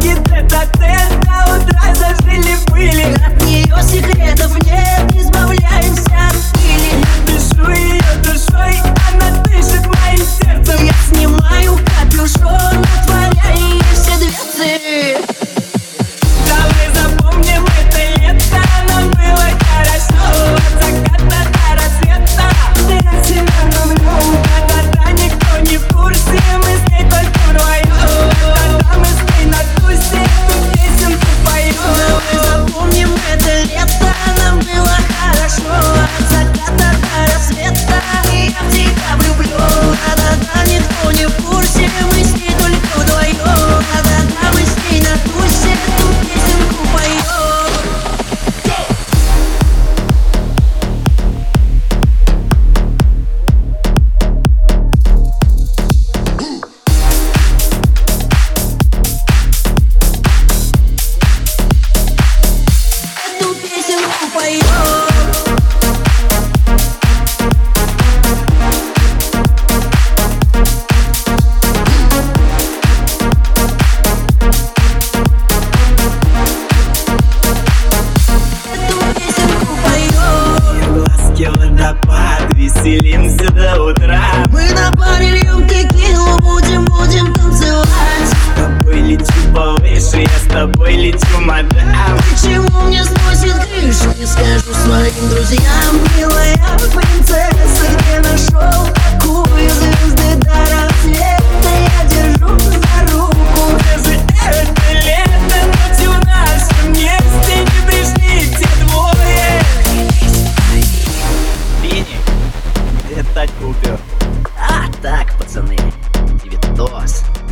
дороги тет-а-тет, до утра зажили пыли. От нее секретов нет, избавляемся от пыли. Дышу ее душой, она дышит моим сердцем. Я снимаю капюшон, отворяя ей все дверцы. Давай запомним это лето, нам было хорошо. От заката до рассвета я себя люблю. Тогда никто не в курсе, мы с ней только вдвоем. Тогда мы с ней на тусе эту песенку поем. Давай запомним это лето, нам было хорошо. От заката до рассвета я в тебя влюблю. Тогда никто не в курсе, мы с ней только вдвоем. Тогда мы с ней на тусе эту песенку поем. Эту песенку поем. Эту песенку поем. Глазки водопад, веселимся до утра. Мы на паре льем текилу, будем танцевать. С тобой лечу повыше, я с тобой лечу, мадам. Почему мне сносит крышу, не скажу своим друзьям. Милая принцесса, где нашел такую звезды до рассвета? Я держу за руку. Даже это лето, ночью в нашем месте не пришли те двое. Веник, где Татьку упер? А так, пацаны, Витос.